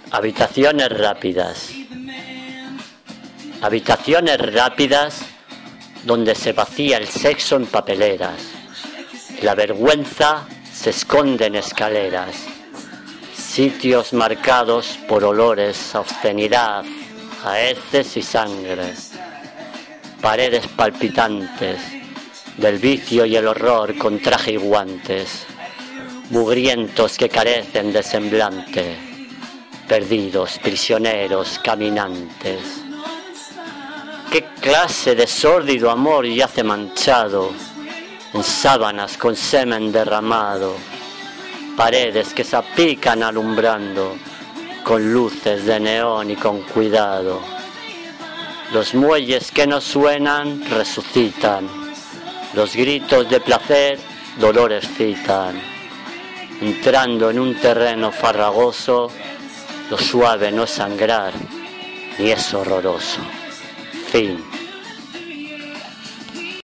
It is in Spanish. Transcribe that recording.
Habitaciones rápidas. Habitaciones rápidas donde se vacía el sexo en papeleras. La vergüenza se esconde en escaleras. Sitios marcados por olores a obscenidad, a heces y sangre. Paredes palpitantes del vicio y el horror con traje y guantes. Mugrientos que carecen de semblante. Perdidos, prisioneros, caminantes. ¿Qué clase de sórdido amor yace manchado en sábanas con semen derramado? Paredes que salpican alumbrando con luces de neón y con cuidado. Los muelles que no suenan resucitan. Los gritos de placer dolores citan. Entrando en un terreno farragoso, lo suave no es sangrar, ni es horroroso. Fin.